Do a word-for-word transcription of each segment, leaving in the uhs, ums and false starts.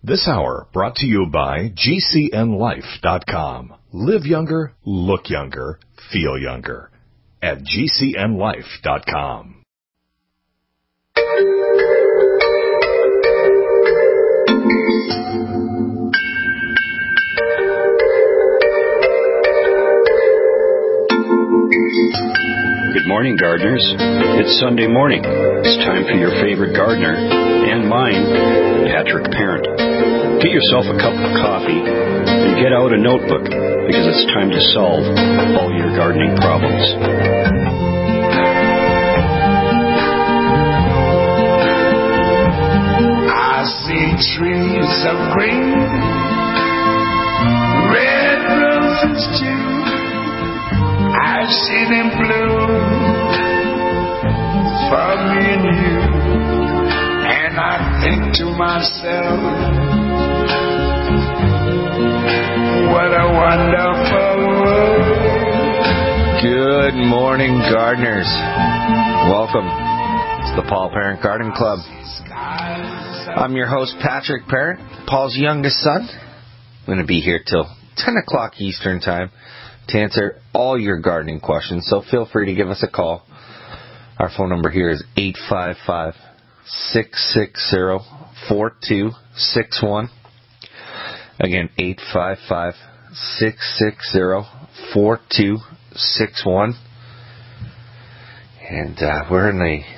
This hour brought to you by G C N life dot com. Live younger, look younger, feel younger at G C N life dot com. Good morning, gardeners. It's Sunday morning. It's time for your favorite gardener, and mine, Patrick Parent. Get yourself a cup of coffee and get out a notebook, because it's time to solve all your gardening problems. I see trees of green, red roses too. I see them bloom for me and you, and I think to myself, what a wonderful world. Good morning, gardeners. Welcome to the Paul Parent Garden Club. I'm your host, Patrick Parent, Paul's youngest son. I'm going to be here till ten o'clock Eastern Time to answer all your gardening questions, so feel free to give us a call. Our phone number here is eight five five, six six zero, four two six one. Again, eight five five, six six zero, four two six one. And uh, we're in a,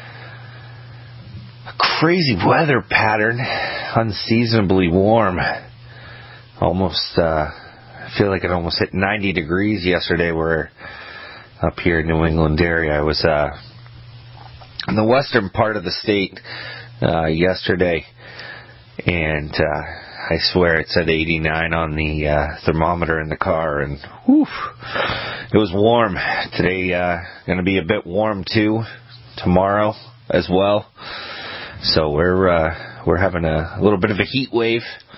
a crazy weather pattern, unseasonably warm. Almost... Uh, I feel like it almost hit ninety degrees yesterday. We're up here in New England area. I was uh, in the western part of the state uh, yesterday, and uh, I swear it said eighty-nine on the uh, thermometer in the car, and whew, it was warm. Today uh, going to be a bit warm too. Tomorrow as well. So we're uh, we're having a, a little bit of a heat wave.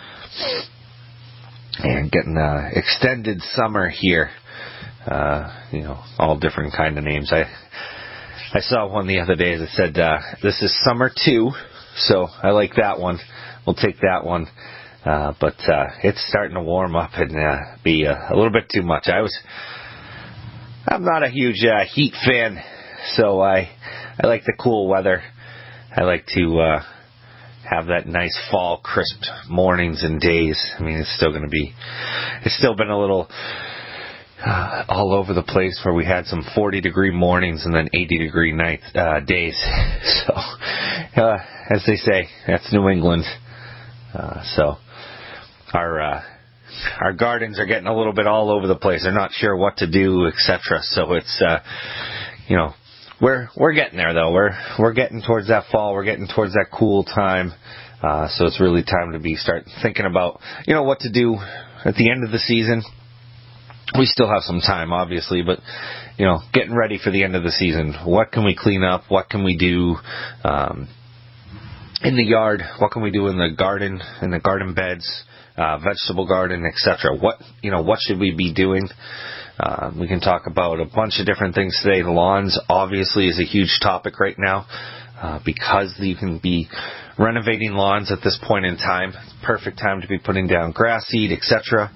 And getting uh, extended summer here, uh, you know, all different kind of names. I I saw one the other day that said, uh, this is summer two, so I like that one. We'll take that one. Uh, but uh, it's starting to warm up and uh, be uh, a little bit too much. I was, I'm not a huge uh, heat fan, so I I like the cool weather. I like to uh, have that nice fall crisp mornings and days. I mean, it's still going to be, it's still been a little uh, all over the place where we had some forty degree mornings and then eighty degree night uh, days. So, uh, as they say, that's New England. Uh, so, our uh, our gardens are getting a little bit all over the place. They're not sure what to do, et cetera. So it's, uh, you know, We're we're getting there though. We're we're getting towards that fall. We're getting towards that cool time. Uh, so it's really time to be start thinking about, you know, what to do at the end of the season. We still have some time, obviously, but you know, getting ready for the end of the season. What can we clean up? What can we do um, in the yard? What can we do in the garden, in the garden beds, uh, vegetable garden, et cetera. What you know, what should we be doing? Uh, we can talk about a bunch of different things today. Lawns, obviously, is a huge topic right now uh, because you can be renovating lawns at this point in time. Perfect time to be putting down grass seed, et cetera.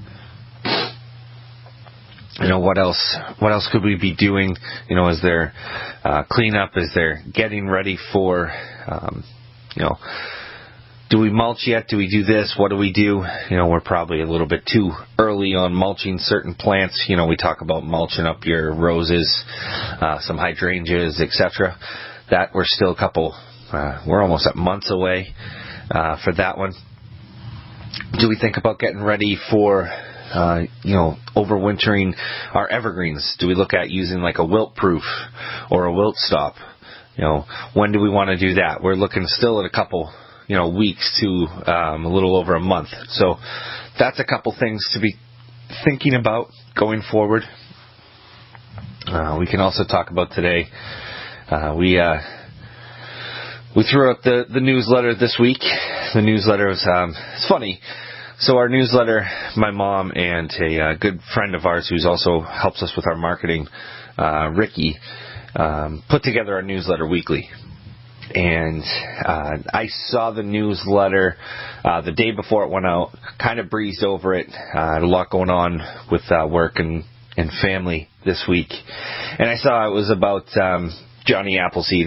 You know, what else? What else could we be doing? You know, is there uh, cleanup? Is there getting ready for, um, you know, do we mulch yet? Do we do this? What do we do? You know, we're probably a little bit too early on mulching certain plants. You know, we talk about mulching up your roses, uh, some hydrangeas, et cetera. That we're still a couple, uh, we're almost at months away uh, for that one. Do we think about getting ready for, uh, you know, overwintering our evergreens? Do we look at using like a wilt proof or a wilt stop? You know, when do we want to do that? We're looking still at a couple, you know, weeks to um, a little over a month. So that's a couple things to be thinking about going forward. Uh, we can also talk about today. Uh, we uh, we threw out the, the newsletter this week. The newsletter was, um, it's funny. So our newsletter, my mom and a uh, good friend of ours who's also helps us with our marketing, uh, Ricky, um, put together our newsletter weekly. and uh, I saw the newsletter uh, the day before it went out, kind of breezed over it. Uh, had a lot going on with uh, work and, and family this week. And I saw it was about um, Johnny Appleseed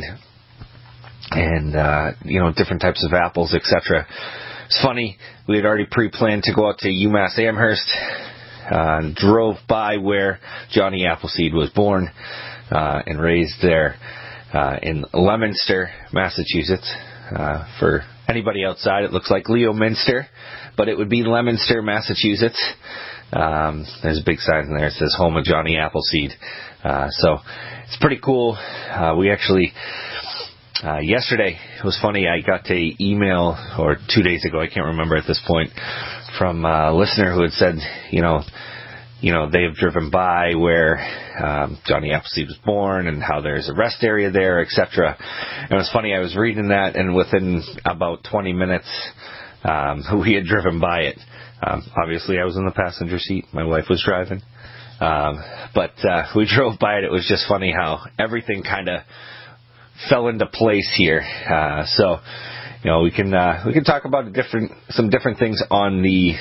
and, uh, you know, different types of apples, et cetera. It's funny, we had already pre-planned to go out to UMass Amherst, uh, drove by where Johnny Appleseed was born uh, and raised there. Uh, in Leominster, Massachusetts. Uh, for anybody outside, it looks like Leominster, but it would be Leominster, Massachusetts. Um, there's a big sign there that says home of Johnny Appleseed. Uh, so it's pretty cool. Uh, we actually, uh, yesterday, it was funny, I got an email, or two days ago, I can't remember at this point, from a listener who had said, you know, you know, they've driven by where um, Johnny Appleseed was born and how there's a rest area there, et cetera. And it was funny, I was reading that, and within about twenty minutes, um, we had driven by it. Um, obviously, I was in the passenger seat. My wife was driving. Um, but uh, we drove by it. It was just funny how everything kind of fell into place here. Uh, so, you know, we can uh, we can talk about different some different things on the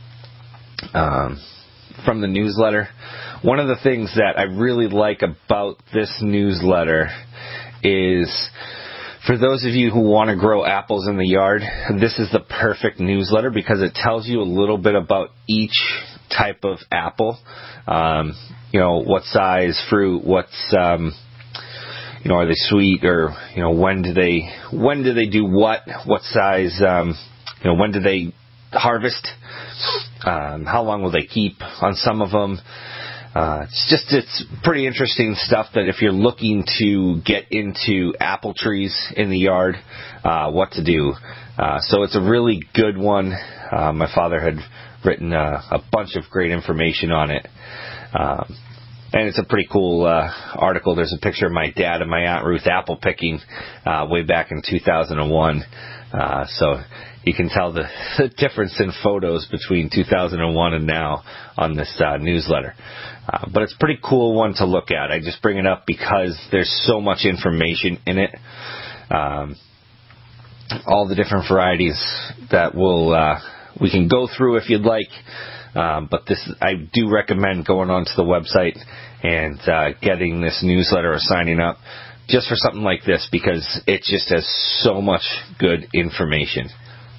um, from the newsletter. One of the things that I really like about this newsletter is, for those of you who want to grow apples in the yard, this is the perfect newsletter because it tells you a little bit about each type of apple. Um, you know, what size fruit, what's, um, you know, are they sweet, or, you know, when do they, when do they do what, what size, um, you know, when do they harvest, um, how long will they keep on some of them. Uh, it's just, it's pretty interesting stuff that if you're looking to get into apple trees in the yard, uh, what to do. Uh, so it's a really good one. Uh, my father had written a, a bunch of great information on it. Um, and it's a pretty cool uh, article. There's a picture of my dad and my Aunt Ruth apple picking uh, way back in two thousand one. Uh, so you can tell the, the difference in photos between two thousand one and now on this uh, newsletter. Uh, but it's a pretty cool one to look at. I just bring it up because there's so much information in it. Um, all the different varieties that we'll, uh, we can go through if you'd like. Um, but this, I do recommend going onto the website and uh, getting this newsletter or signing up just for something like this, because it just has so much good information.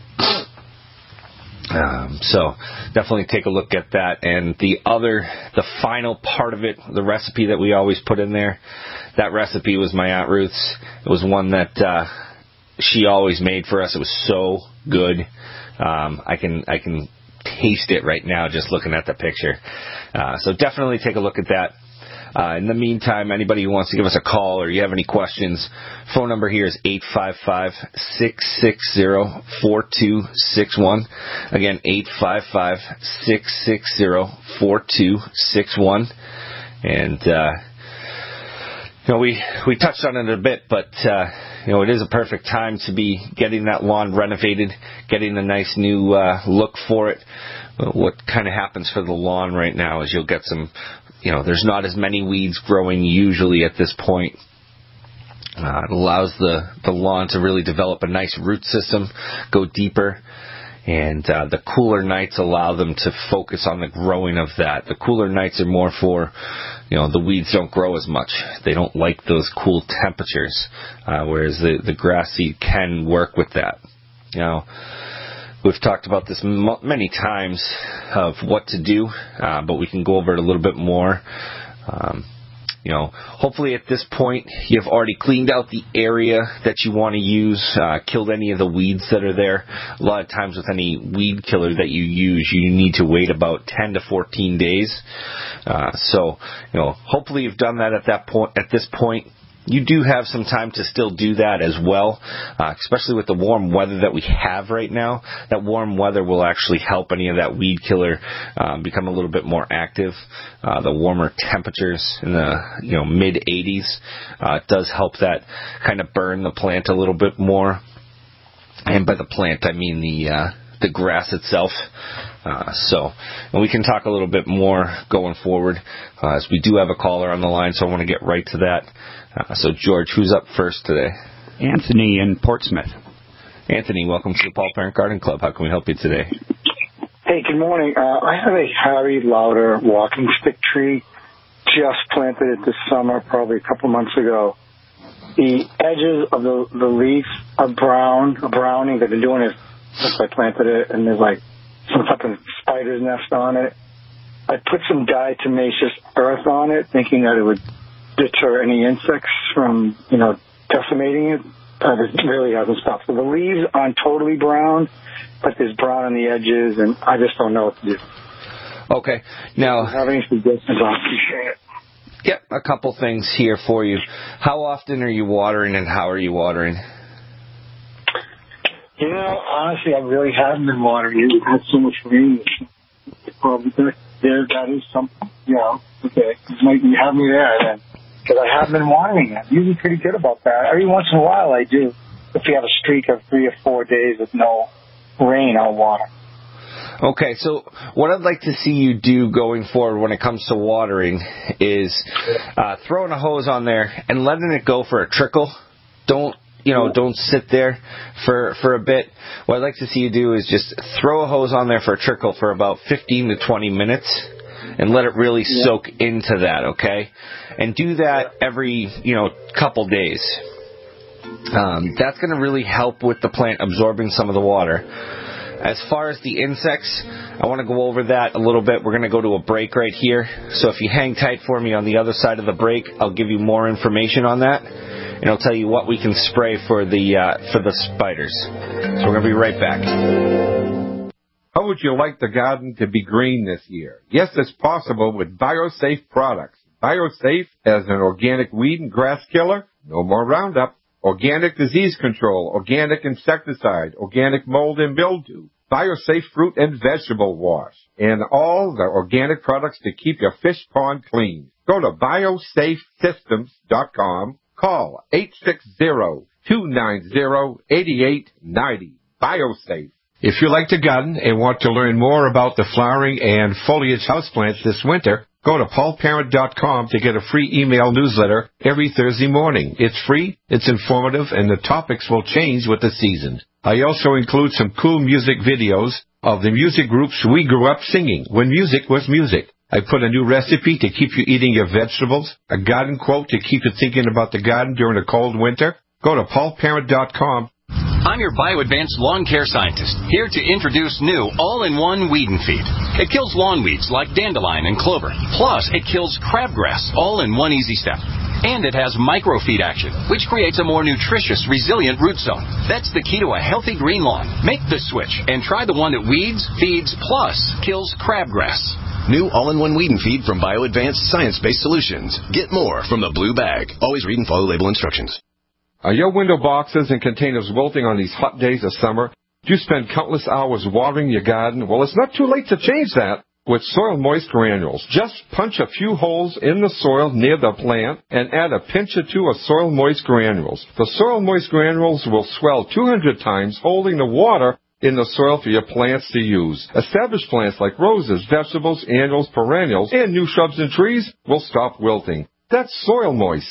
Um, so definitely take a look at that. And the other, the final part of it, the recipe that we always put in there, that recipe was my Aunt Ruth's. It was one that uh, she always made for us. It was so good. Um, I can I can taste it right now just looking at the picture. Uh, so definitely take a look at that. Uh, in the meantime, anybody who wants to give us a call or you have any questions, phone number here is eight five five, six six zero, four two six one. Again, eight five five, six six zero, four two six one. And, uh, you know, we, we touched on it a bit, but, uh, you know, it is a perfect time to be getting that lawn renovated, getting a nice new, uh, look for it. What kind of happens for the lawn right now is you'll get some, you know, there's not as many weeds growing usually at this point. Uh, it allows the, the lawn to really develop a nice root system, go deeper. And uh, the cooler nights allow them to focus on the growing of that. The cooler nights are more for, you know, the weeds don't grow as much. They don't like those cool temperatures, uh, whereas the, the grass seed can work with that. You know, we've talked about this m- many times of what to do, uh, but we can go over it a little bit more. Um, You know, hopefully at this point you've already cleaned out the area that you want to use, uh, killed any of the weeds that are there. A lot of times with any weed killer that you use, you need to wait about ten to fourteen days. Uh, so, you know, hopefully you've done that at that point. At this point, you do have some time to still do that as well, uh, especially with the warm weather that we have right now. That warm weather will actually help any of that weed killer uh, become a little bit more active. Uh, the warmer temperatures in the you know mid eighties uh, does help that kind of burn the plant a little bit more. And by the plant, I mean the uh, the grass itself. Uh, so, and we can talk a little bit more going forward, uh, as we do have a caller on the line, so I want to get right to that. Uh, so, George, who's up first today? Anthony in Portsmouth. Anthony, welcome to the Paul Parent Garden Club. How can we help you today? Hey, good morning. Uh, I have a Harry Lauder walking stick tree. Just planted it this summer, probably a couple months ago. The edges of the the leaves are brown, are browning. They've been doing it since I planted it, and there's like some type of spider's nest on it. I put some diatomaceous earth on it, thinking that it would deter any insects from, you know, decimating it. But it really hasn't stopped. So the leaves aren't totally brown, but there's brown on the edges, and I just don't know what to do. Okay. Now, if you have any suggestions, I'll appreciate it. Yep, a couple things here for you. How often are you watering, and how are you watering? You know, honestly, I really haven't been watering it. We've had so much rain. Probably there, that is something. You know, okay, you might you have me there then, because I haven't been watering it. I'm usually pretty good about that. Every once in a while, I do. If we have a streak of three or four days with no rain, I'll water. Okay, so what I'd like to see you do going forward when it comes to watering is uh, throwing a hose on there and letting it go for a trickle. Don't, you know, don't sit there for, for a bit. What I'd like to see you do is just throw a hose on there for a trickle for about fifteen to twenty minutes and let it really yeah. soak into that, okay? And do that every, you know, couple days. Um, that's going to really help with the plant absorbing some of the water. As far as the insects, I want to go over that a little bit. We're going to go to a break right here. So if you hang tight for me on the other side of the break, I'll give you more information on that. And I'll tell you what we can spray for the uh, for the spiders. So we're going to be right back. How would you like the garden to be green this year? Yes, it's possible with BioSafe products. BioSafe as an organic weed and grass killer, no more Roundup. Organic disease control, organic insecticide, organic mold and mildew, BioSafe fruit and vegetable wash, and all the organic products to keep your fish pond clean. Go to biosafe systems dot com. Call eight six zero, two nine zero, eight eight nine zero. BioSafe. If you like to garden and want to learn more about the flowering and foliage houseplants this winter, go to paul parent dot com to get a free email newsletter every Thursday morning. It's free, it's informative, and the topics will change with the season. I also include some cool music videos of the music groups we grew up singing when music was music. I put a new recipe to keep you eating your vegetables, a garden quote to keep you thinking about the garden during a cold winter. Go to paul parent dot com. I'm your BioAdvanced lawn care scientist, here to introduce new all-in-one weed and feed. It kills lawn weeds like dandelion and clover. Plus, it kills crabgrass, all in one easy step. And it has microfeed action, which creates a more nutritious, resilient root zone. That's the key to a healthy green lawn. Make the switch and try the one that weeds, feeds, plus kills crabgrass. New all-in-one weed and feed from BioAdvanced science-based solutions. Get more from the blue bag. Always read and follow label instructions. Are your window boxes and containers wilting on these hot days of summer? Do you spend countless hours watering your garden? Well, it's not too late to change that with Soil Moist Granules. Just punch a few holes in the soil near the plant and add a pinch or two of Soil Moist Granules. The Soil Moist Granules will swell two hundred times, holding the water in the soil for your plants to use. Established plants like roses, vegetables, annuals, perennials, and new shrubs and trees will stop wilting. That's Soil Moist.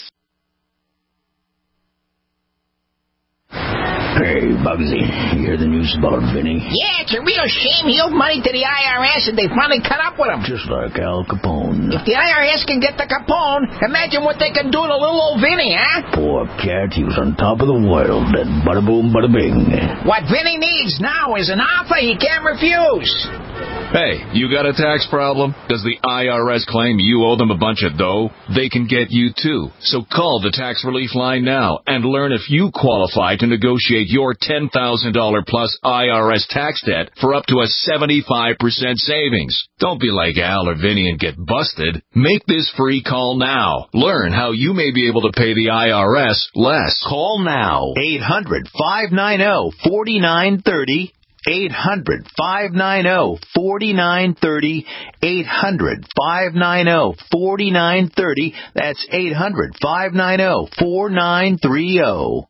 Hey, Bugsy, you hear the news about Vinny? Yeah, it's a real shame he owed money to the I R S and they finally cut up with him. Just like Al Capone. If the I R S can get the Capone, imagine what they can do to little old Vinny, huh? Poor cat, he was on top of the world, and bada boom, bada bing. What Vinny needs now is an offer he can't refuse. Hey, you got a tax problem? Does the I R S claim you owe them a bunch of dough? They can get you too. So call the Tax Relief Line now and learn if you qualify to negotiate your ten thousand dollars plus I R S tax debt for up to a seventy-five percent savings. Don't be like Al or Vinny and get busted. Make this free call now. Learn how you may be able to pay the I R S less. Call now. eight hundred, five nine zero, four nine three zero. eight hundred, five nine zero, four nine three zero. eight hundred, five nine zero, four nine three zero. That's eight hundred, five nine zero, four nine three zero.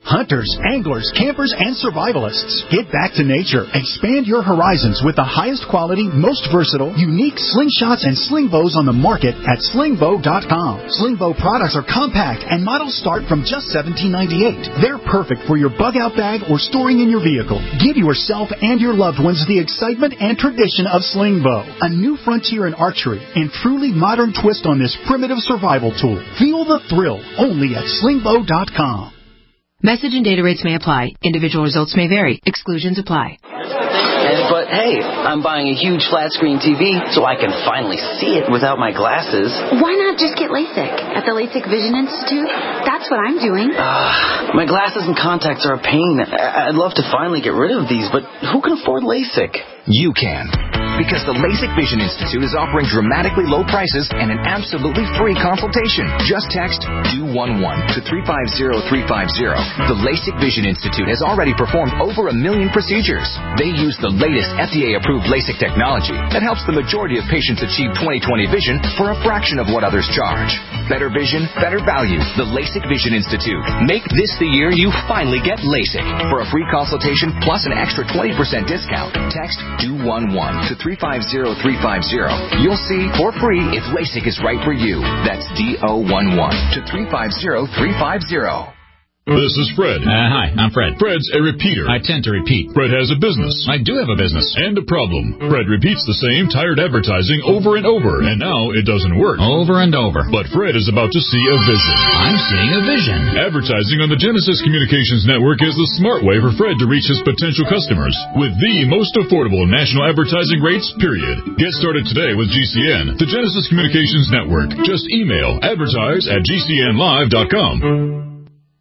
Hunters, anglers, campers, and survivalists, get back to nature. Expand your horizons with the highest quality, most versatile, unique slingshots and sling bows on the market at sling bow dot com. Sling bow products are compact and models start from just seventeen ninety-eight. They're perfect for your bug-out bag or storing in your vehicle. Give yourself and your loved ones the excitement and tradition of sling bow, a new frontier in archery and truly modern twist on this primitive survival tool. Feel the thrill only at sling bow dot com. Message and data rates may apply. Individual results may vary. Exclusions apply. But hey, I'm buying a huge flat screen T V so I can finally see it without my glasses. Why not just get LASIK at the LASIK Vision Institute? That's what I'm doing. Uh, my glasses and contacts are a pain. I'd love to finally get rid of these, but who can afford LASIK? You can. Because the LASIK Vision Institute is offering dramatically low prices and an absolutely free consultation. Just text D O one one to three five zero three five zero. The LASIK Vision Institute has already performed over a million procedures. They use the latest F D A-approved LASIK technology that helps the majority of patients achieve twenty twenty vision for a fraction of what others charge. Better vision, better value. The LASIK Vision Institute. Make this the year you finally get LASIK. For a free consultation plus an extra twenty percent discount, text D O one one to three five zero three five zero. You'll see for free if LASIK is right for you. That's D O one one to three five zero three five zero. This is Fred. Uh, hi, I'm Fred. Fred's a repeater. I tend to repeat. Fred has a business. I do have a business. And a problem. Fred repeats the same tired advertising over and over, and now it doesn't work. Over and over. But Fred is about to see a vision. I'm seeing a vision. Advertising on the Genesis Communications Network is the smart way for Fred to reach his potential customers with the most affordable national advertising rates, period. Get started today with G C N, the Genesis Communications Network. Just email advertise at G C N live dot com.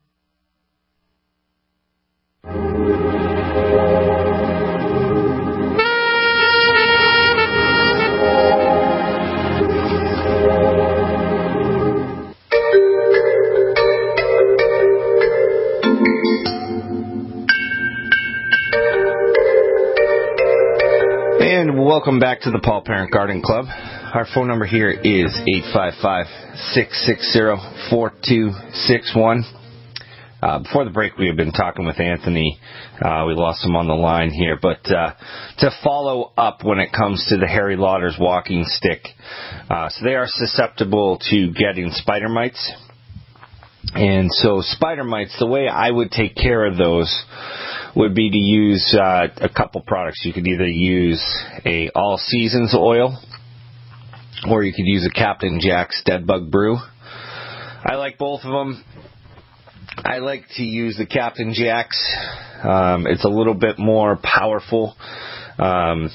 Welcome back to the Paul Parent Garden Club. Our phone number here is eight five five, six six zero, four two six one. Uh, before the break, we have been talking with Anthony. Uh, we lost him on the line here. But uh, to follow up when it comes to the Harry Lauder's walking stick, uh, so they are susceptible to getting spider mites. And so spider mites, the way I would take care of those would be to use uh, a couple products. You could either use a All Seasons oil, or you could use a Captain Jack's Dead Bug Brew. I like both of them. I like to use the Captain Jack's. Um, it's a little bit more powerful um,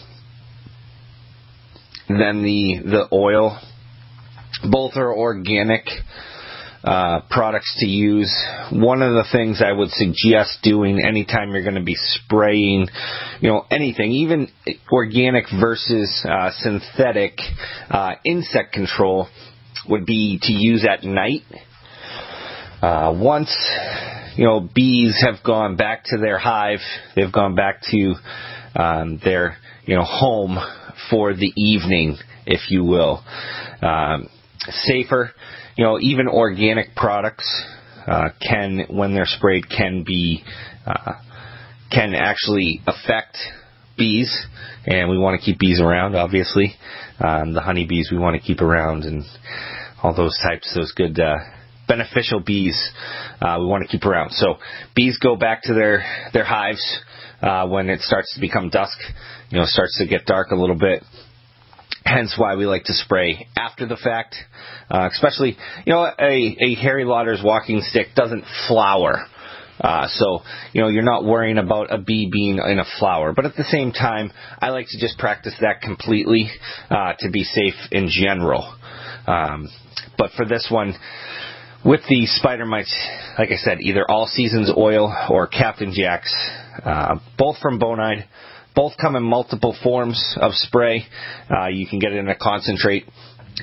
than the the oil. Both are organic Uh, products to use. One of the things I would suggest doing anytime you're going to be spraying, you know, anything, even organic versus uh, synthetic uh, insect control, would be to use at night. Uh, once, you know, bees have gone back to their hive, they've gone back to um, their, you know, home for the evening, if you will. Um, safer. You know, even organic products uh, can, when they're sprayed, can be uh, can actually affect bees, and we want to keep bees around. Obviously, um, the honeybees we want to keep around, and all those types, those good uh, beneficial bees uh, we want to keep around. So bees go back to their their hives uh, when it starts to become dusk. You know, starts to get dark a little bit. Hence why we like to spray after the fact, uh, especially, you know, a, a Harry Lauder's walking stick doesn't flower. Uh, so, you know, you're not worrying about a bee being in a flower. But at the same time, I like to just practice that completely uh, to be safe in general. Um, but for this one, with the spider mites, like I said, either All Seasons oil or Captain Jack's, uh, both from Bonide. Both come in multiple forms of spray. Uh, you can get it in a concentrate.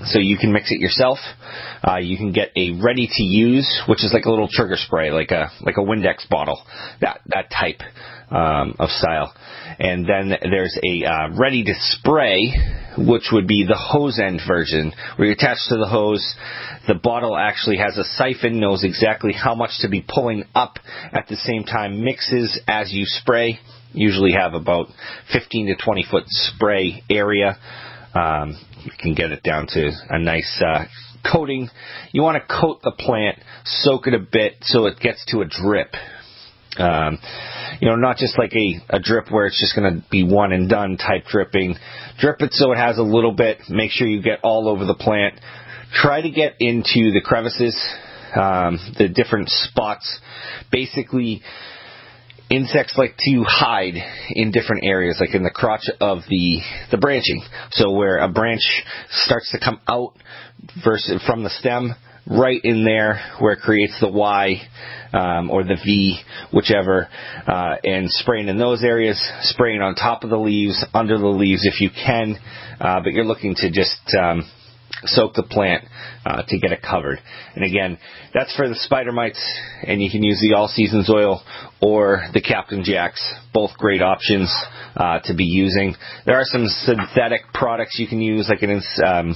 So you can mix it yourself. Uh, you can get a ready-to-use, which is like a little trigger spray, like a like a Windex bottle, that that type um, of style. And then there's a uh, ready-to-spray, which would be the hose end version, where you attach to the hose. The bottle actually has a siphon, knows exactly how much to be pulling up at the same time, mixes as you spray. Usually have about fifteen to twenty foot spray area. Um, you can get it down to a nice uh, coating. You want to coat the plant, soak it a bit so it gets to a drip. Um, you know, not just like a, a drip where it's just going to be one and done type dripping. Drip it so it has a little bit. Make sure you get all over the plant. Try to get into the crevices, um, the different spots. Basically, insects like to hide in different areas, like in the crotch of the the branching. So where a branch starts to come out versus from the stem, right in there where it creates the Y um, or the V, whichever, uh, and spraying in those areas, spraying on top of the leaves, under the leaves if you can, uh, but you're looking to just um, soak the plant uh, to get it covered. And again, that's for the spider mites, and you can use the All Seasons oil or the Captain Jacks, both great options uh, to be using. There are some synthetic products you can use, like an um,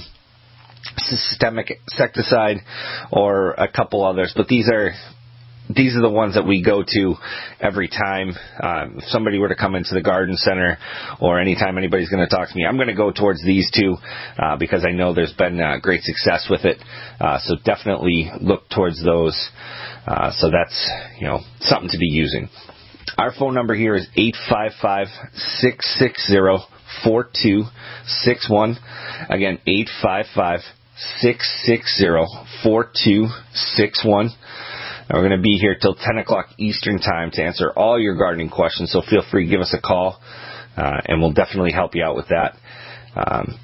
systemic insecticide or a couple others, but these are these are the ones that we go to every time. Um, if somebody were to come into the garden center or anytime anybody's going to talk to me, I'm going to go towards these two uh, because I know there's been uh, great success with it. Uh, so definitely look towards those. Uh, so that's, you know, something to be using. Our phone number here is eight five five, six six zero, four two six one. Again, eight five five, six six zero, four two six one. We're going to be here till ten o'clock Eastern Time to answer all your gardening questions, so feel free to give us a call, uh, and we'll definitely help you out with that. Um,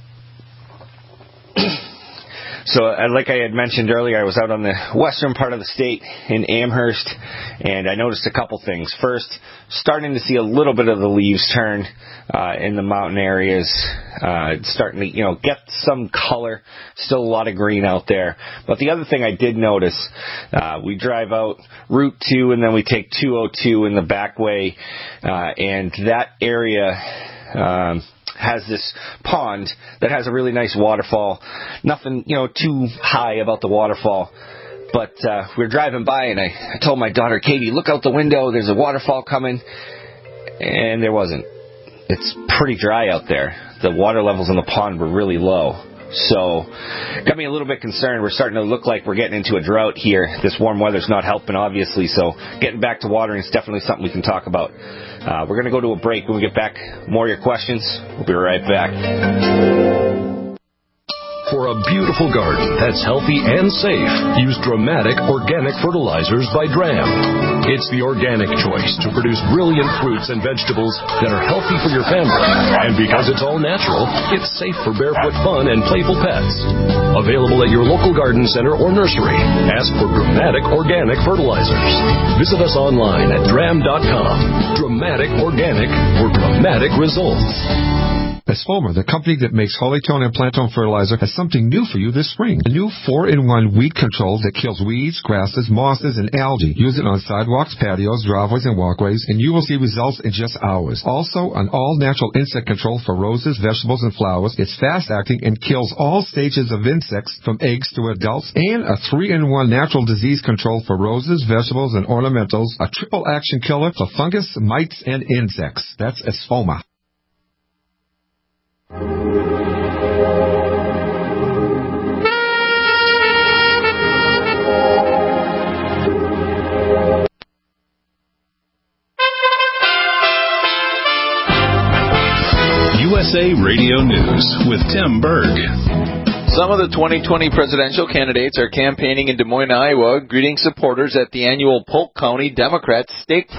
so, uh, like I had mentioned earlier, I was out on the western part of the state in Amherst, and I noticed a couple things. First, starting to see a little bit of the leaves turn uh, in the mountain areas, uh, starting to, you know, get some color. Still a lot of green out there. But the other thing I did notice, uh, we drive out Route two, and then we take two oh two in the back way, uh, and that area um, has this pond that has a really nice waterfall. Nothing, you know, too high about the waterfall. But uh, we were driving by, and I, I told my daughter, Katie, look out the window. There's a waterfall coming. And there wasn't. It's pretty dry out there. The water levels in the pond were really low. So, got me a little bit concerned. We're starting to look like we're getting into a drought here. This warm weather's not helping, obviously. So, getting back to watering is definitely something we can talk about. Uh, we're going to go to a break. When we get back, more of your questions. We'll be right back. For a beautiful garden that's healthy and safe, use Dramatic Organic Fertilizers by Dram. It's the organic choice to produce brilliant fruits and vegetables that are healthy for your family. And because it's all natural, it's safe for barefoot fun and playful pets. Available at your local garden center or nursery. Ask for Dramatic Organic Fertilizers. Visit us online at dram dot com. Dramatic Organic for dramatic results. Espoma, the company that makes Holytone and Plantone fertilizer, has something new for you this spring. A new four in one weed control that kills weeds, grasses, mosses, and algae. Use it on sidewalks, patios, driveways, and walkways, and you will see results in just hours. Also, an all-natural insect control for roses, vegetables, and flowers. It's fast-acting and kills all stages of insects from eggs to adults. And a three in one natural disease control for roses, vegetables, and ornamentals. A triple-action killer for fungus, mites, and insects. That's Espoma. U S A Radio News with Tim Berg. Some of the twenty twenty presidential candidates are campaigning in Des Moines, Iowa, greeting supporters at the annual Polk County Democrats Steak Fry.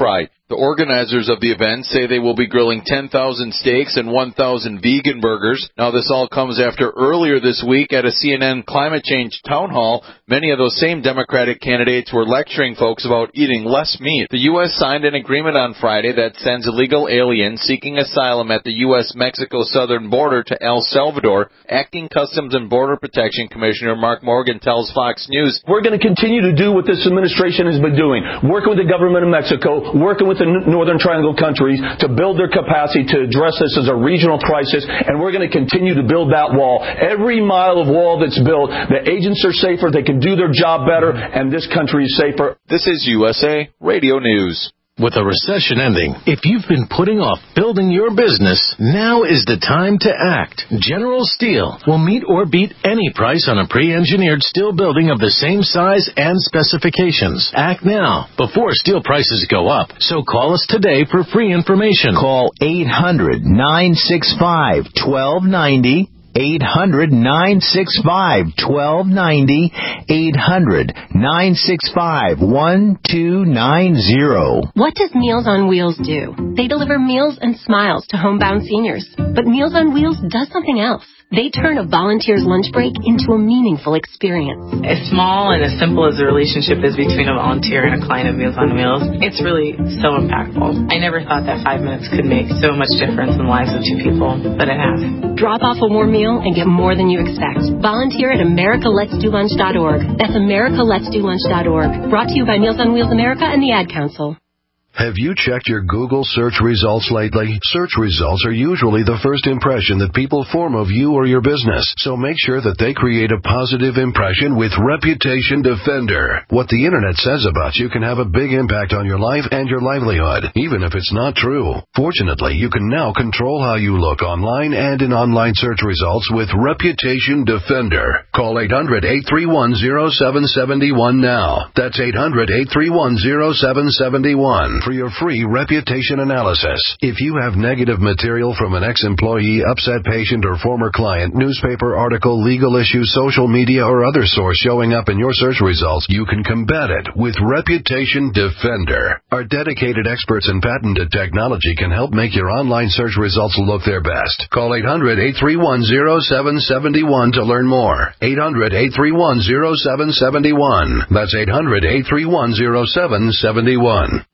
The organizers of the event say they will be grilling ten thousand steaks and one thousand vegan burgers. Now, this all comes after earlier this week at a C N N climate change town hall, many of those same Democratic candidates were lecturing folks about eating less meat. The U S signed an agreement on Friday that sends illegal aliens seeking asylum at the U S Mexico southern border to El Salvador. Acting Customs and Border Protection Commissioner Mark Morgan tells Fox News, "We're going to continue to do what this administration has been doing, working with the government of Mexico, working with the Northern Triangle countries to build their capacity to address this as a regional crisis, and we're going to continue to build that wall. Every mile of wall that's built, the agents are safer, they can do their job better, and this country is safer." This is U S A Radio News. With a recession ending, if you've been putting off building your business, now is the time to act. General Steel will meet or beat any price on a pre-engineered steel building of the same size and specifications. Act now, before steel prices go up. So call us today for free information. Call eight hundred, nine six five, one two nine zero. eight hundred, nine six five, one two nine zero. eight hundred, nine six five, one two nine zero. What does Meals on Wheels do? They deliver meals and smiles to homebound seniors. But Meals on Wheels does something else. They turn a volunteer's lunch break into a meaningful experience. As small and as simple as the relationship is between a volunteer and a client of Meals on Wheels, it's really so impactful. I never thought that five minutes could make so much difference in the lives of two people, but it has. Drop off a warm meal and get more than you expect. Volunteer at america lets do lunch dot org. That's america lets do lunch dot org. Brought to you by Meals on Wheels America and the Ad Council. Have you checked your Google search results lately? Search results are usually the first impression that people form of you or your business, so make sure that they create a positive impression with Reputation Defender. What the internet says about you can have a big impact on your life and your livelihood, even if it's not true. Fortunately, you can now control how you look online and in online search results with Reputation Defender. Call eight hundred, eight three one, zero seven seven one now. That's eight hundred, eight three one, zero seven seven one. For your free reputation analysis. If you have negative material from an ex-employee, upset patient, or former client, newspaper article, legal issue, social media, or other source showing up in your search results, you can combat it with Reputation Defender. Our dedicated experts in patented technology can help make your online search results look their best. Call eight hundred, eight three one, zero seven seven one to learn more. eight hundred, eight three one, zero seven seven one. That's eight hundred, eight three one, zero seven seven one.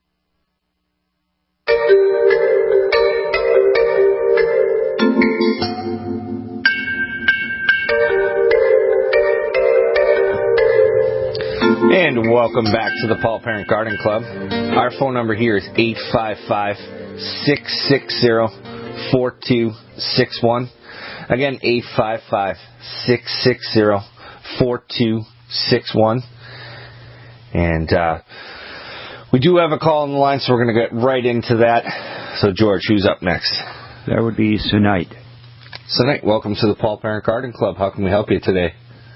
And welcome back to the Paul Parent Garden Club. Our phone number here is eight five five, six six zero, four two six one. Again, eight five five, six six zero, four two six one. And uh, we do have a call on the line, so we're going to get right into that. So, George, who's up next? That would be Sunite. Sunite, welcome to the Paul Parent Garden Club. How can we help you today?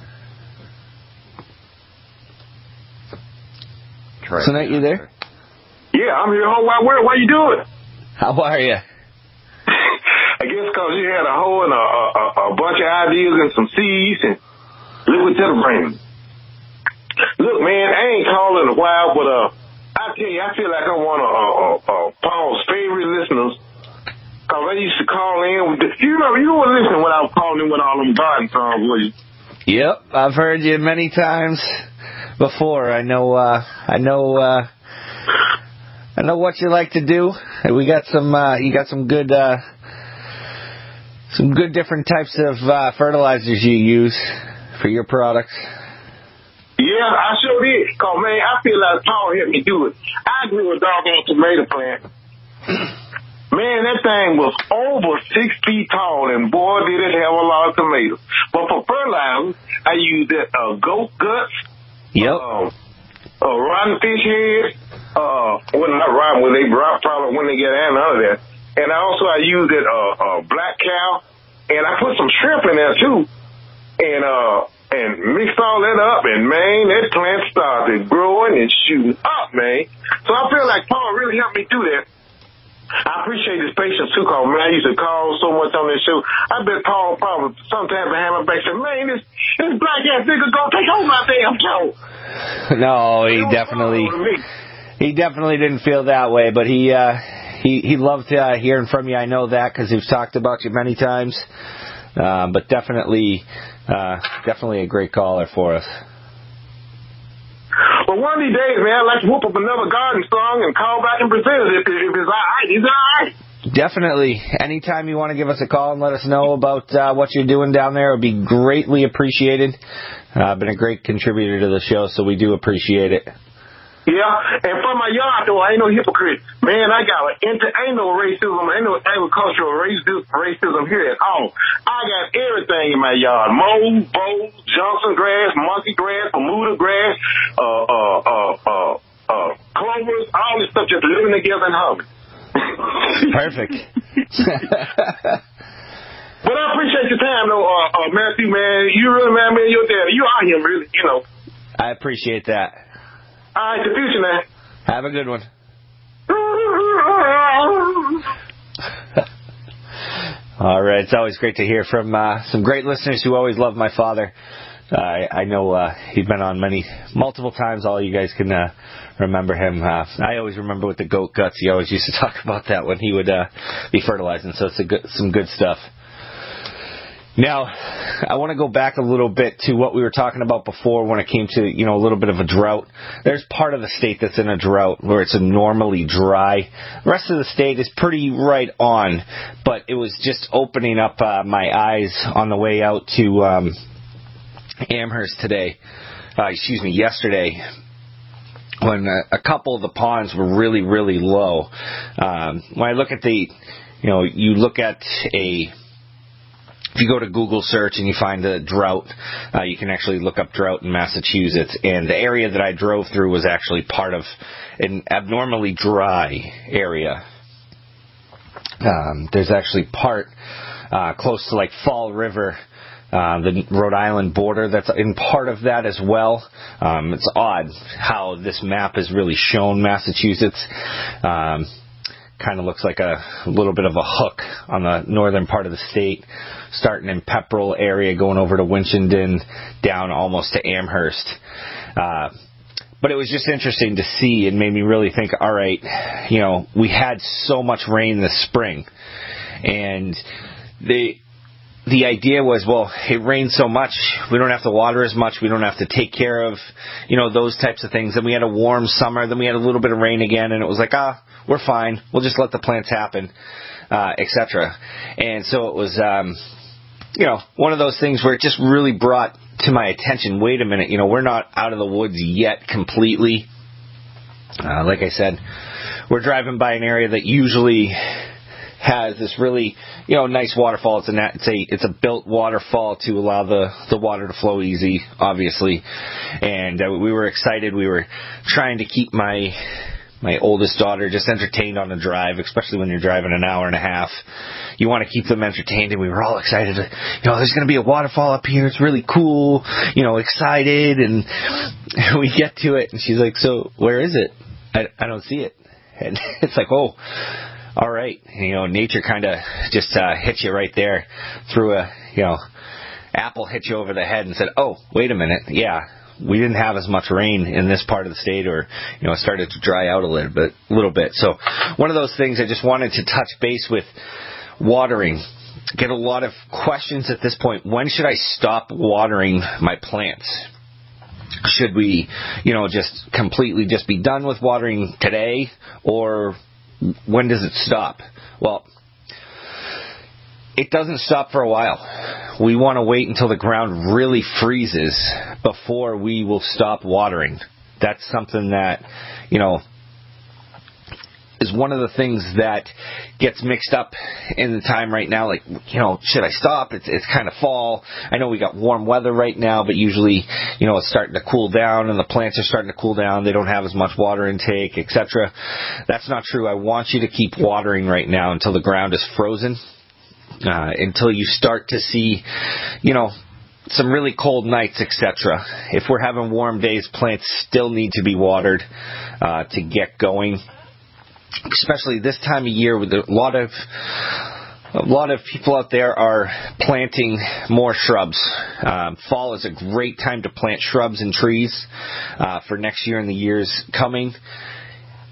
Sunite, you there? Yeah, I'm here. Whole wide world. What you doing? How are you? I guess because you had a whole and a, a, a bunch of ideas and some seeds and liquid to the brain. Look, man, I ain't calling in a while, but uh, I tell you, I feel like I'm one of uh, uh, uh, Paul's favorite listeners. Because I used to call in. With the, you know, you were listening when I was calling in with all them garden songs, were you? Yep, I've heard you many times before. I know, uh, I know, uh, I know what you like to do. We got some, uh, you got some good, uh, some good different types of uh, fertilizers you use for your products. Yeah, I sure did. Cause man, I feel like Paul helped me do it. I grew a doggone tomato plant. Man, that thing was over six feet tall, and boy, did it have a lot of tomatoes. But for fertilizer, I used that uh, goat guts. Yep. Uh, uh, rotten fish head. Uh, well, not rotten, when they rot, probably when they get out, none of that. And also, I used that uh, uh, black cow, and I put some shrimp in there too, and uh, and mixed all that up, and man, that plant started growing and shooting up, man. So I feel like Paul really helped me do that. I appreciate his patience too, cause man, I used to call so much on this show. I bet Paul probably sometimes behind my back said, "Man, this this black ass nigga gonna take over my damn show." No, he definitely, he he definitely didn't feel that way, but he uh, he he loved uh, hearing from you. I know that because we've talked about you many times. Uh, but definitely, uh, definitely a great caller for us. Well, one of these days, man, I'd like to whoop up another garden song and call back and present it if, if it's all right. Is it all right? Definitely. Anytime you want to give us a call and let us know about uh, what you're doing down there, it would be greatly appreciated. Uh, been a great contributor to the show, so we do appreciate it. Yeah, and from my yard, though, I ain't no hypocrite. Man, I got an inter- ain't no racism, ain't no agricultural racism, racism here at all. I got everything in my yard. Mold, bows, Johnson grass, monkey grass, Bermuda grass, uh, uh, uh, uh, uh, clovers, all this stuff just living together and humming. Perfect. But I appreciate your time, though, uh, uh, Matthew, man. You really, man, man, your daddy. You out here, really, you know. I appreciate that. All right, the future, man. Have a good one. All right, it's always great to hear from uh, some great listeners who always love my father. Uh, I, I know uh, he's been on many, multiple times. All you guys can uh, remember him. Uh, I always remember with the goat guts. He always used to talk about that when he would uh, be fertilizing. So it's a good, some good stuff. Now, I want to go back a little bit to what we were talking about before when it came to, you know, a little bit of a drought. There's part of the state that's in a drought where it's normally dry. The rest of the state is pretty right on, but it was just opening up uh, my eyes on the way out to um, Amherst today, uh, excuse me, yesterday, when a, a couple of the ponds were really, really low. Um, when I look at the, you know, you look at a... If you go to Google search and you find a drought, uh, you can actually look up drought in Massachusetts. And the area that I drove through was actually part of an abnormally dry area. Um, there's actually part uh, close to like Fall River, uh, the Rhode Island border, that's in part of that as well. Um, it's odd how this map has really shown Massachusetts. Um, kind of looks like a little bit of a hook on the northern part of the state, starting in Pepperell area, going over to Winchendon, down almost to Amherst. Uh, but it was just interesting to see and made me really think, all right, you know, we had so much rain this spring, and the the idea was, well, it rained so much, we don't have to water as much, we don't have to take care of, you know, those types of things. Then we had a warm summer, then we had a little bit of rain again, and it was like, ah, we're fine, we'll just let the plants happen, uh, et cetera. And so it was, um, you know, one of those things where it just really brought to my attention, wait a minute, you know, we're not out of the woods yet completely. Uh, like I said, we're driving by an area that usually has this really, you know, nice waterfall. It's a it's a it's a built waterfall to allow the the water to flow easy, obviously. And uh, we were excited. We were trying to keep my my oldest daughter just entertained on the drive, especially when you're driving an hour and a half. You want to keep them entertained, and we were all excited. You know, there's going to be a waterfall up here. It's really cool. You know, excited, and we get to it, and she's like, "So where is it? I I don't see it." And it's like, oh. All right, you know, nature kind of just uh, hits you right there, threw a, you know, apple hit you over the head and said, oh, wait a minute, yeah, we didn't have as much rain in this part of the state, or, you know, it started to dry out a little bit, little bit. So one of those things I just wanted to touch base with, watering. Get a lot of questions at this point. When should I stop watering my plants? Should we, you know, just completely just be done with watering today, or when does it stop? Well, it doesn't stop for a while. We want to wait until the ground really freezes before we will stop watering. That's something that, you know, is one of the things that gets mixed up in the time right now. Like, you know, should I stop? It's it's kind of fall. I know we got warm weather right now, but usually, you know, it's starting to cool down and the plants are starting to cool down. They don't have as much water intake, et cetera. That's not true. I want you to keep watering right now until the ground is frozen, uh, until you start to see, you know, some really cold nights, et cetera. If we're having warm days, plants still need to be watered uh, to get going. Especially this time of year, with a lot of a lot of people out there are planting more shrubs. Um, fall is a great time to plant shrubs and trees uh, for next year and the years coming.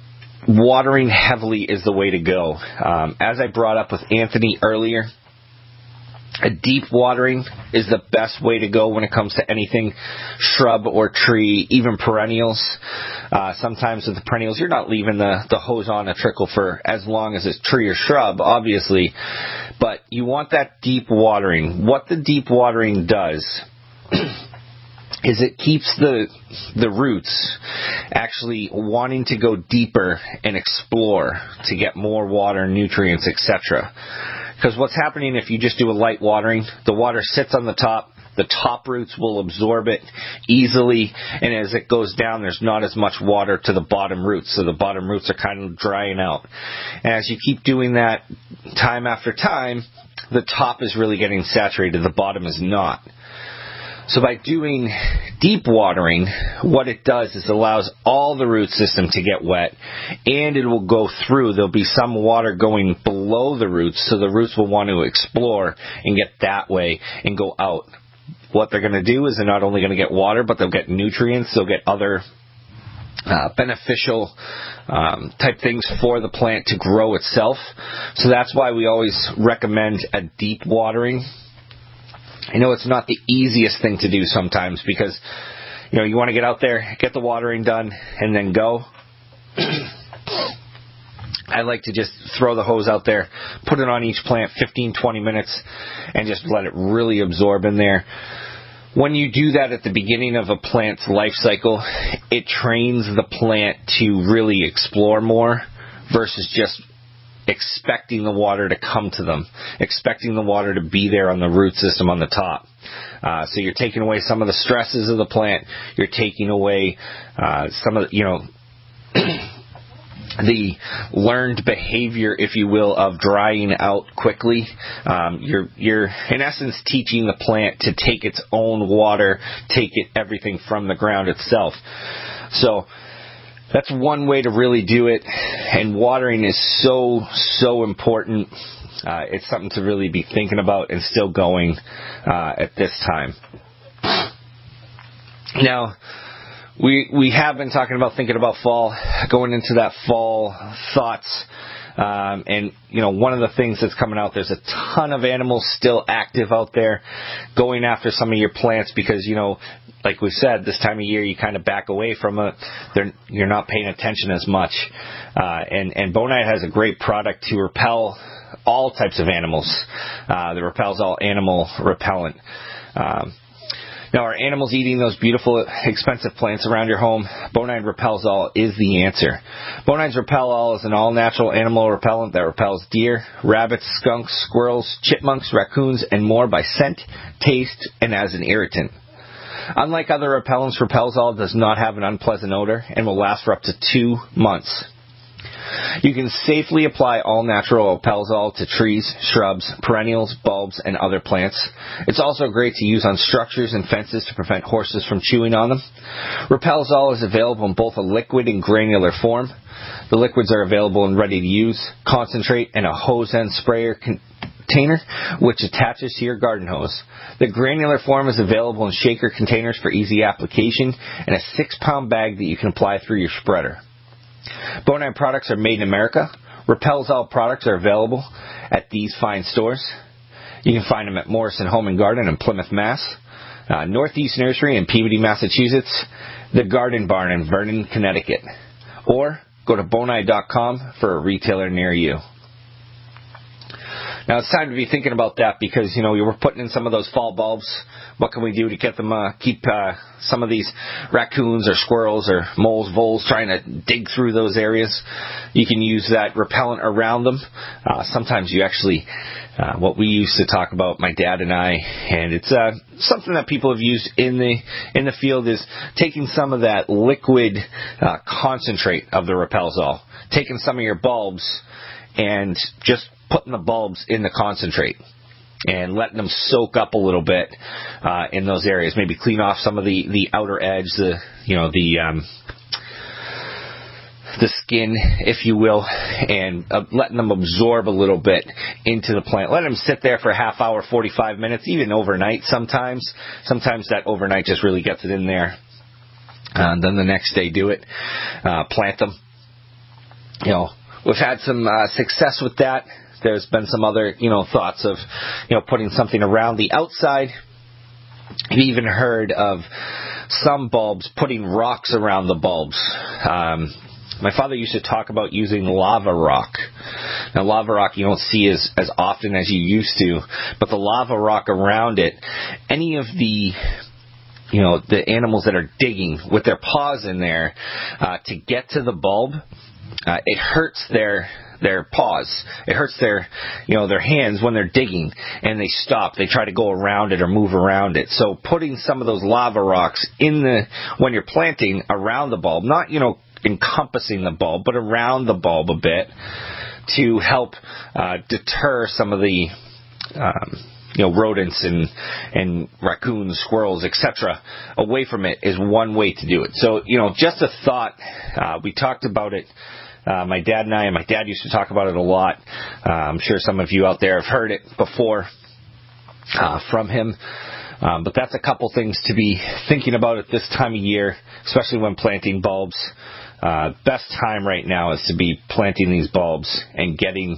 watering heavily is the way to go. Um, as I brought up with Anthony earlier, a deep watering is the best way to go when it comes to anything shrub or tree, even perennials. Uh, sometimes with the perennials, you're not leaving the, the hose on a trickle for as long as it's tree or shrub, obviously. But you want that deep watering. What the deep watering does is it keeps the the roots actually wanting to go deeper and explore to get more water, nutrients, et cetera. Because what's happening if you just do a light watering, the water sits on the top, the top roots will absorb it easily, and as it goes down, there's not as much water to the bottom roots, so the bottom roots are kind of drying out. And as you keep doing that time after time, the top is really getting saturated, the bottom is not. So by doing deep watering, what it does is allows all the root system to get wet, and it will go through. There'll be some water going below the roots, so the roots will want to explore and get that way and go out. What they're going to do is they're not only going to get water, but they'll get nutrients, they'll get other uh, beneficial um, type things for the plant to grow itself. So that's why we always recommend a deep watering. I know it's not the easiest thing to do sometimes because, you know, you want to get out there, get the watering done, and then go. I like to just throw the hose out there, put it on each plant fifteen, twenty minutes, and just let it really absorb in there. When you do that at the beginning of a plant's life cycle, it trains the plant to really explore more versus just expecting the water to come to them, expecting the water to be there on the root system on the top. Uh, so you're taking away some of the stresses of the plant. You're taking away uh, some of the, you know, the learned behavior, if you will, of drying out quickly. Um, you're, you're in essence teaching the plant to take its own water, take it everything from the ground itself. So that's one way to really do it, and watering is so, so important. Uh, it's something to really be thinking about and still going uh, at this time. Now, we we have been talking about thinking about fall, going into that fall thoughts. Um, and, you know, one of the things that's coming out, there's a ton of animals still active out there going after some of your plants because, you know, like we said, this time of year you kind of back away from it. They're, you're not paying attention as much. Uh, and, and Bonide has a great product to repel all types of animals. Uh, that repels all animal repellent. Um, Now, are animals eating those beautiful, expensive plants around your home? Bonide Repels All is the answer. Bonide's Repel All is an all-natural animal repellent that repels deer, rabbits, skunks, squirrels, chipmunks, raccoons, and more by scent, taste, and as an irritant. Unlike other repellents, Repels All does not have an unpleasant odor and will last for up to two months. You can safely apply all-natural Repels All to trees, shrubs, perennials, bulbs, and other plants. It's also great to use on structures and fences to prevent horses from chewing on them. Repels All is available in both a liquid and granular form. The liquids are available in ready-to-use, concentrate, and a hose end sprayer container, which attaches to your garden hose. The granular form is available in shaker containers for easy application and a six-pound bag that you can apply through your spreader. Bonide products are made in America. Repels All products are available at these fine stores. You can find them at Morrison Home and Garden in Plymouth, Mass, uh, Northeast Nursery in Peabody, Massachusetts, the Garden Barn in Vernon, Connecticut, or go to bonide dot com for a retailer near you. Now it's time to be thinking about that because, you know, we were putting in some of those fall bulbs. What can we do to get them, uh, keep uh, some of these raccoons or squirrels or moles, voles trying to dig through those areas? You can use that repellent around them. Uh, sometimes you actually, uh, what we used to talk about, my dad and I, and it's uh, something that people have used in the in the field is taking some of that liquid uh, concentrate of the Repels All, taking some of your bulbs and just putting the bulbs in the concentrate and letting them soak up a little bit uh, in those areas. Maybe clean off some of the, the outer edge, the you know the um, the skin, if you will, and uh, letting them absorb a little bit into the plant. Let them sit there for a half hour, forty-five minutes, even overnight sometimes. Sometimes that overnight just really gets it in there. Uh, then the next day do it. Uh, plant them. you know, we've had some uh, success with that. There's been some other, you know, thoughts of, you know, putting something around the outside. I've even heard of some bulbs putting rocks around the bulbs. Um, my father used to talk about using lava rock. Now, lava rock you don't see as, as often as you used to, but the lava rock around it, any of the, you know, the animals that are digging with their paws in there uh, to get to the bulb, uh, it hurts their their paws. It hurts their, you know, their hands when they're digging, and they stop. They try to go around it or move around it. So putting some of those lava rocks in the, when you're planting around the bulb, not, you know, encompassing the bulb, but around the bulb a bit to help uh, deter some of the, um, you know, rodents and, and raccoons, squirrels, et cetera away from it is one way to do it. So, you know, just a thought. Uh, we talked about it. Uh, my dad and I, and my dad used to talk about it a lot. Uh, I'm sure some of you out there have heard it before uh, from him. Um, but that's a couple things to be thinking about at this time of year, especially when planting bulbs. Uh, best time right now is to be planting these bulbs and getting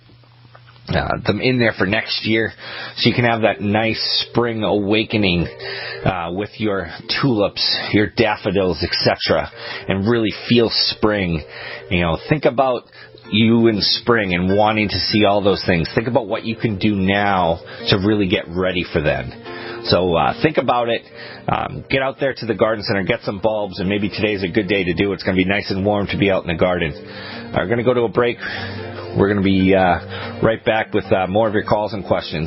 uh, them in there for next year, so you can have that nice spring awakening uh, with your tulips, your daffodils, et cetera, and really feel spring. You know, think about you in spring and wanting to see all those things. Think about what you can do now to really get ready for then. So uh, think about it. Um, get out there to the garden center, get some bulbs, and maybe today's a good day to do it. It's going to be nice and warm to be out in the garden. Uh, we're going to go to a break. We're going to be uh, right back with uh, more of your calls and questions.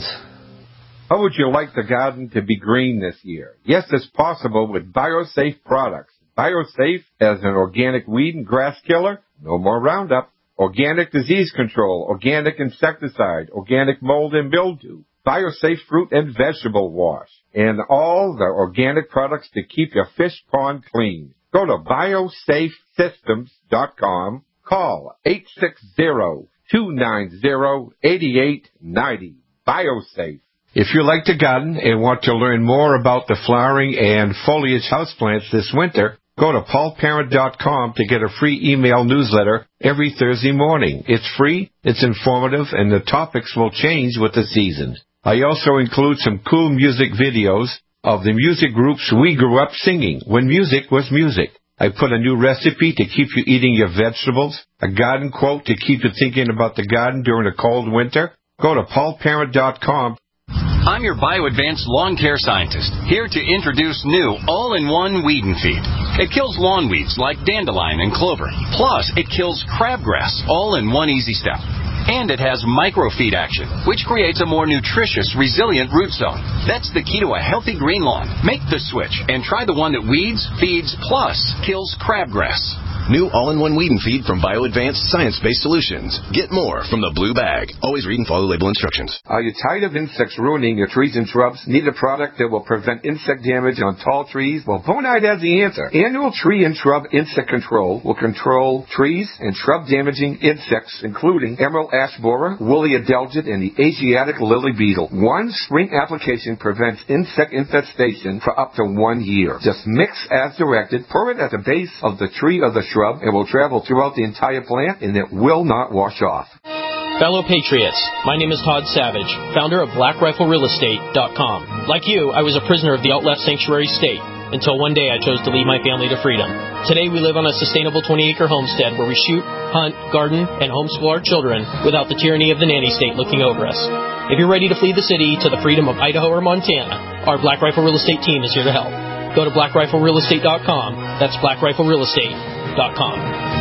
How would you like the garden to be green this year? Yes, it's possible with BioSafe products. BioSafe as an organic weed and grass killer, no more Roundup, organic disease control, organic insecticide, organic mold and mildew, BioSafe fruit and vegetable wash, and all the organic products to keep your fish pond clean. Go to biosafe systems dot com. Call eight six zero, two nine zero, eight eight nine zero. BioSafe. If you like to garden and want to learn more about the flowering and foliage houseplants this winter, go to paul parent dot com to get a free email newsletter every Thursday morning. It's free, it's informative, and the topics will change with the seasons. I also include some cool music videos of the music groups we grew up singing when music was music. I put a new recipe to keep you eating your vegetables, a garden quote to keep you thinking about the garden during a cold winter. Go to paul parent dot com. I'm your BioAdvanced lawn care scientist, here to introduce new all-in-one weed and feed. It kills lawn weeds like dandelion and clover. Plus, it kills crabgrass, all in one easy step. And it has microfeed action, which creates a more nutritious, resilient root zone. That's the key to a healthy green lawn. Make the switch and try the one that weeds, feeds, plus kills crabgrass. New all-in-one weed and feed from BioAdvanced Science-Based Solutions. Get more from the blue bag. Always read and follow label instructions. Are you tired of insects ruining your trees and shrubs? Need a product that will prevent insect damage on tall trees? Well, Bonide has the answer. Annual Tree and Shrub Insect Control will control trees and shrub-damaging insects, including emerald ash borer, woolly adelgid, and the Asiatic lily beetle. One spring application prevents insect infestation for up to one year. Just mix as directed, pour it at the base of the tree or the shrub, and will travel throughout the entire plant, and it will not wash off. Fellow Patriots, my name is Todd Savage, founder of black rifle real estate dot com. Like you, I was a prisoner of the out-left sanctuary state, until one day I chose to lead my family to freedom. Today we live on a sustainable twenty-acre homestead where we shoot, hunt, garden, and homeschool our children without the tyranny of the nanny state looking over us. If you're ready to flee the city to the freedom of Idaho or Montana, our Black Rifle Real Estate team is here to help. Go to black rifle real estate dot com. That's black rifle real estate dot com.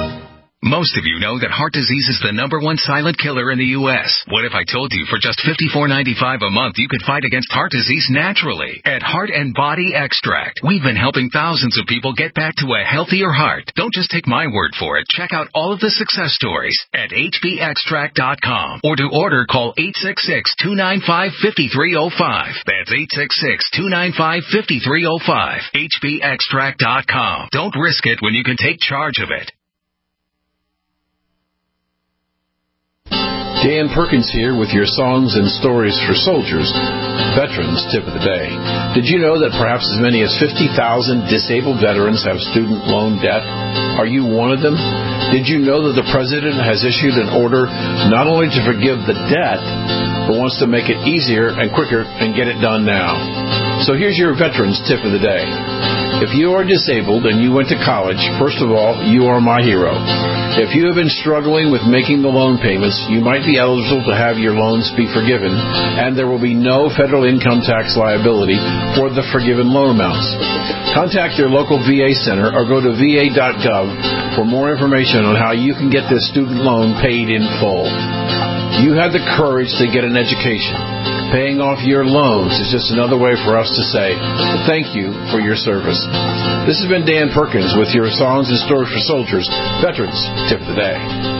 Most of you know that heart disease is the number one silent killer in the U S What if I told you for just fifty-four ninety-five a month you could fight against heart disease naturally? At Heart and Body Extract, we've been helping thousands of people get back to a healthier heart. Don't just take my word for it. Check out all of the success stories at h b extract dot com, or to order, call eight six six, two nine five, five three zero five. That's eight six six, two nine five, five three zero five. h b extract dot com. Don't risk it when you can take charge of it. Dan Perkins here with your Songs and Stories for Soldiers, Veterans Tip of the Day. Did you know that perhaps as many as fifty thousand disabled veterans have student loan debt? Are you one of them? Did you know that the President has issued an order not only to forgive the debt, but wants to make it easier and quicker and get it done now? So here's your Veterans Tip of the Day. If you are disabled and you went to college, first of all, you are my hero. If you have been struggling with making the loan payments, you might be eligible to have your loans be forgiven, and there will be no federal income tax liability for the forgiven loan amounts. Contact your local V A center or go to V A dot gov for more information on how you can get this student loan paid in full. You had the courage to get an education. Paying off your loans is just another way for us to say thank you for your service. This has been Dan Perkins with your Songs and Stories for Soldiers, Veterans Tip of the Day.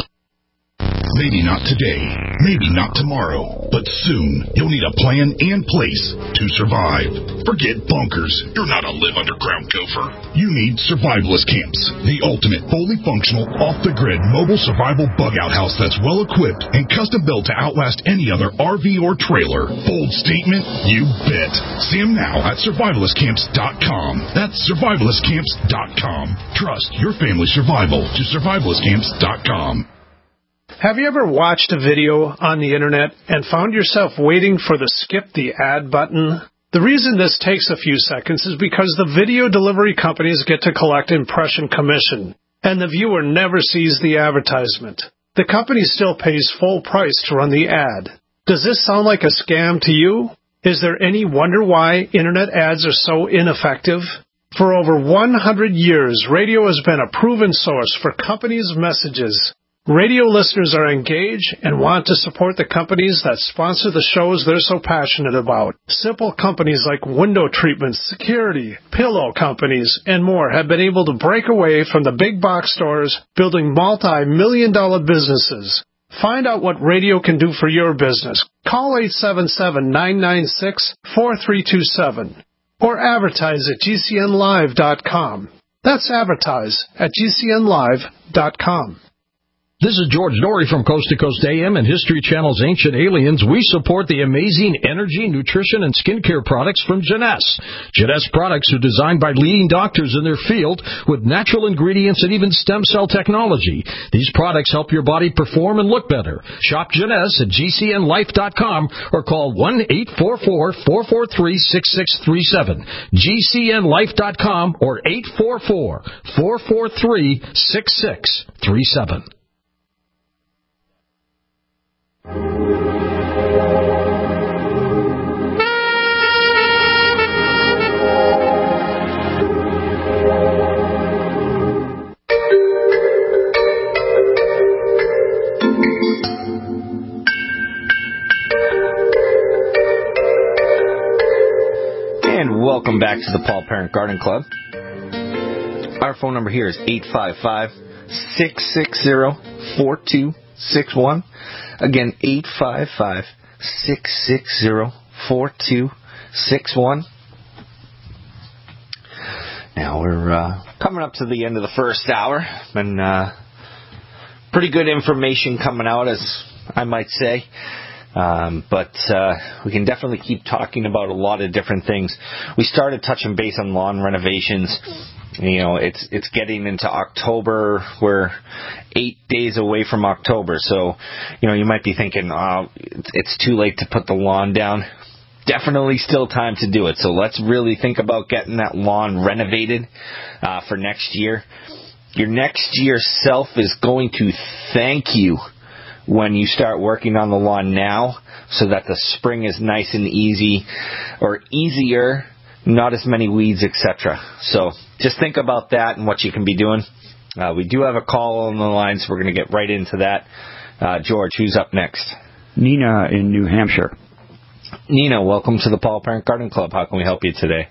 Maybe not today, maybe not tomorrow, but soon you'll need a plan and place to survive. Forget bunkers. You're not a live underground gopher. You need survivalist camps, the ultimate fully functional, off-the-grid mobile survival bug-out house that's well-equipped and custom-built to outlast any other R V or trailer. Bold statement? You bet. See them now at survivalist camps dot com. That's survivalist camps dot com. Trust your family's survival to survivalist camps dot com. Have you ever watched a video on the internet and found yourself waiting for the skip the ad button? The reason this takes a few seconds is because the video delivery companies get to collect impression commission, and the viewer never sees the advertisement. The company still pays full price to run the ad. Does this sound like a scam to you? Is there any wonder why internet ads are so ineffective? For over one hundred years, radio has been a proven source for companies' messages. Radio listeners are engaged and want to support the companies that sponsor the shows they're so passionate about. Simple companies like window treatments, security, pillow companies, and more have been able to break away from the big box stores, building multi-million dollar businesses. Find out what radio can do for your business. Call eight seven seven, nine nine six, four three two seven or advertise at G C N live dot com. That's advertise at G C N live dot com. This is George Norrie from Coast to Coast A M and History Channel's Ancient Aliens. We support the amazing energy, nutrition, and skincare products from Jeunesse. Jeunesse products are designed by leading doctors in their field with natural ingredients and even stem cell technology. These products help your body perform and look better. Shop Jeunesse at G C N life dot com or call one eight four four, four four three, six six three seven. G C N life dot com or eight four four, four four three, six six three seven. And welcome back to the Paul Parent Garden Club. Our phone number here is eight five five, six six zero, four two six one. Again, eight five five, six six zero, four two six one. Now we're uh, coming up to the end of the first hour. Been uh, pretty good information coming out, as I might say. Um, but uh, we can definitely keep talking about a lot of different things. We started touching base on lawn renovations. You know, it's it's getting into October. We're eight days away from October. So, you know, you might be thinking, oh, it's too late to put the lawn down. Definitely still time to do it. So let's really think about getting that lawn renovated uh, for next year. Your next year self is going to thank you when you start working on the lawn now, so that the spring is nice and easy, or easier, not as many weeds, et cetera. So just think about that and what you can be doing. Uh, we do have a call on the line, so we're going to get right into that. Uh, George, who's up next? Nina in New Hampshire. Nina, welcome to the Paul Parent Garden Club. How can we help you today?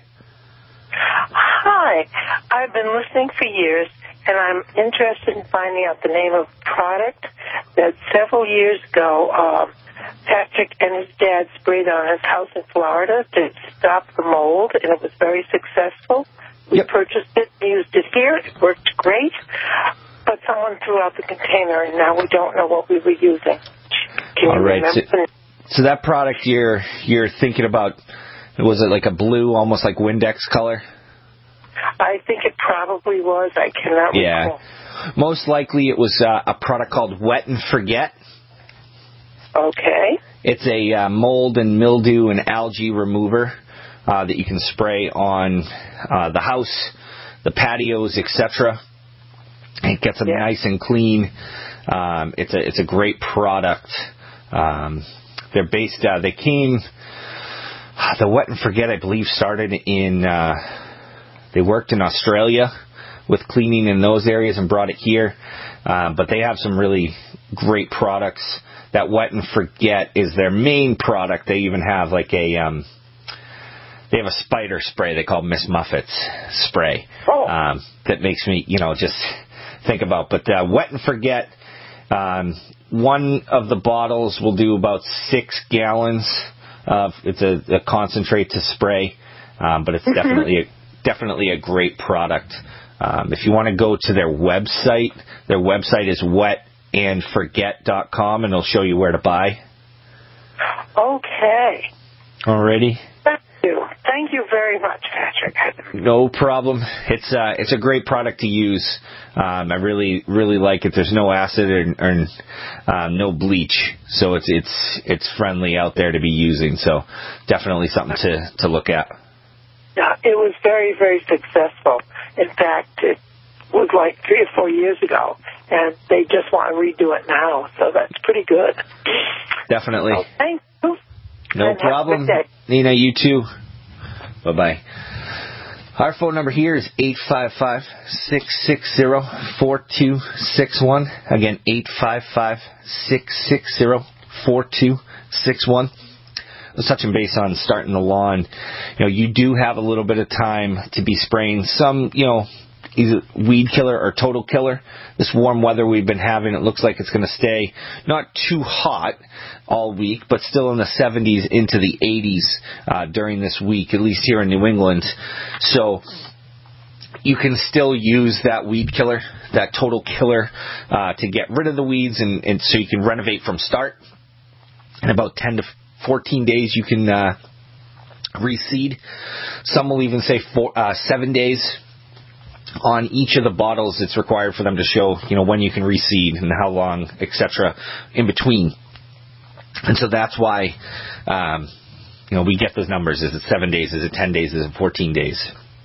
Hi. I've been listening for years, and I'm interested in finding out the name of a product that several years ago uh, Patrick and his dad sprayed on his house in Florida to stop the mold, and it was very successful. We yep. purchased it, used it here. It worked great, but someone threw out the container, and now we don't know what we were using. Can All you right. So, remember? so that product you're you're thinking about, was it like a blue, almost like Windex color? I think it probably was. I cannot yeah. recall. Most likely it was uh, a product called Wet and Forget. Okay. It's a uh, mold and mildew and algae remover uh, that you can spray on uh, the house, the patios, et cetera. It gets them yeah. nice and clean. Um, it's a it's a great product. Um, they're based. Uh, they came. The Wet and Forget, I believe, started in. Uh, they worked in Australia with cleaning in those areas and brought it here. Uh, but they have some really great products. That Wet and Forget is their main product. They even have like a. Um, they have a spider spray they call Miss Muffet's spray. Oh. Um, that makes me, you know, just think about. But uh, Wet and Forget. Um, one of the bottles will do about six gallons. Of, it's a, a concentrate to spray, um, but it's mm-hmm. definitely a, definitely a great product. Um, if you want to go to their website, their website is wet and forget dot com, and it'll show you where to buy. Okay. Alrighty. Thank you. Thank you very much, Patrick. No problem. It's uh, it's a great product to use. Um, I really really like it. There's no acid or, or uh, no bleach, so it's it's it's friendly out there to be using. So definitely something to to look at. Yeah, it was very very successful. In fact, it was like three or four years ago, and they just want to redo it now. So that's pretty good. Definitely. So thank you. No and problem, Nina. You too. Bye bye. Our phone number here is eight five five, six six zero, four two six one. Again, eight five five, six six zero, four two six one. Let's touch base on starting the lawn. You know, you do have a little bit of time to be spraying some, you know, either weed killer or total killer. This warm weather we've been having, it looks like it's going to stay not too hot all week, but still in the seventies into the eighties uh, during this week, at least here in New England. So you can still use that weed killer, that total killer, uh, to get rid of the weeds, and, and so you can renovate from start. In about ten to fourteen days, you can uh, reseed. Some will even say four, uh, seven days. On each of the bottles, it's required for them to show, you know, when you can reseed and how long, et cetera, in between. And so that's why, um, you know, we get those numbers. Is it seven days? Is it ten days? Is it fourteen days?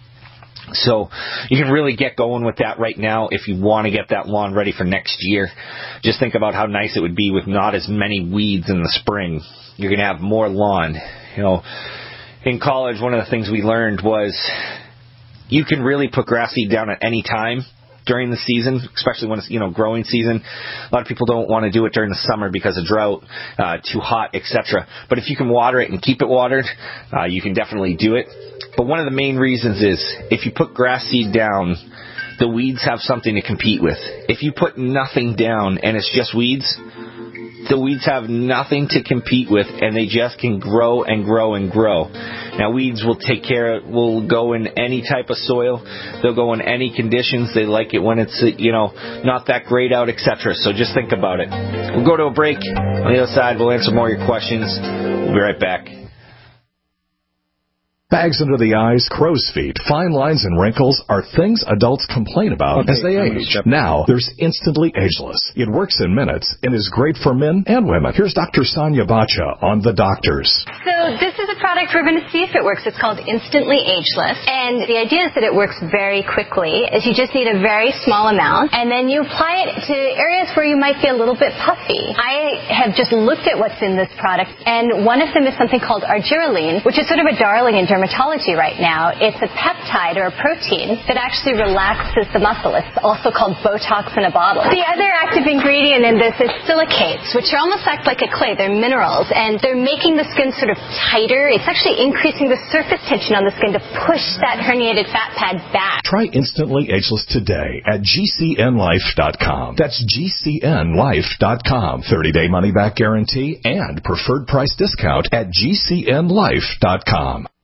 So you can really get going with that right now if you want to get that lawn ready for next year. Just think about how nice it would be with not as many weeds in the spring. You're going to have more lawn. You know, in college, one of the things we learned was you can really put grass seed down at any time during the season, especially when it's, you know, growing season. A lot of people don't want to do it during the summer because of drought, uh, too hot, et cetera. But if you can water it and keep it watered, uh, you can definitely do it. But one of the main reasons is if you put grass seed down, the weeds have something to compete with. If you put nothing down and it's just weeds, the weeds have nothing to compete with, and they just can grow and grow and grow. Now, weeds will take care of, will go in any type of soil. They'll go in any conditions. They like it when it's, you know, not that great out, et cetera. So just think about it. We'll go to a break. On the other side, we'll answer more of your questions. We'll be right back. Bags under the eyes, crow's feet, fine lines, and wrinkles are things adults complain about okay, as they age. Now, there's Instantly Ageless. It works in minutes and is great for men and women. Here's Doctor Sonia Bacha on The Doctors. So this is a product we're going to see if it works. It's called Instantly Ageless. And the idea is that it works very quickly. Is you just need a very small amount, and then you apply it to areas where you might be a little bit puffy. I have just looked at what's in this product, and one of them is something called argireline, which is sort of a darling in dermatology right now. It's a peptide or a protein that actually relaxes the muscle. It's also called Botox in a bottle. The other active ingredient in this is silicates, which are almost act like a clay. They're minerals, and they're making the skin sort of tighter. It's actually increasing the surface tension on the skin to push that herniated fat pad back. Try Instantly Ageless today at G C N life dot com. That's G C N life dot com. thirty-day money-back guarantee and preferred price discount at G C N life dot com.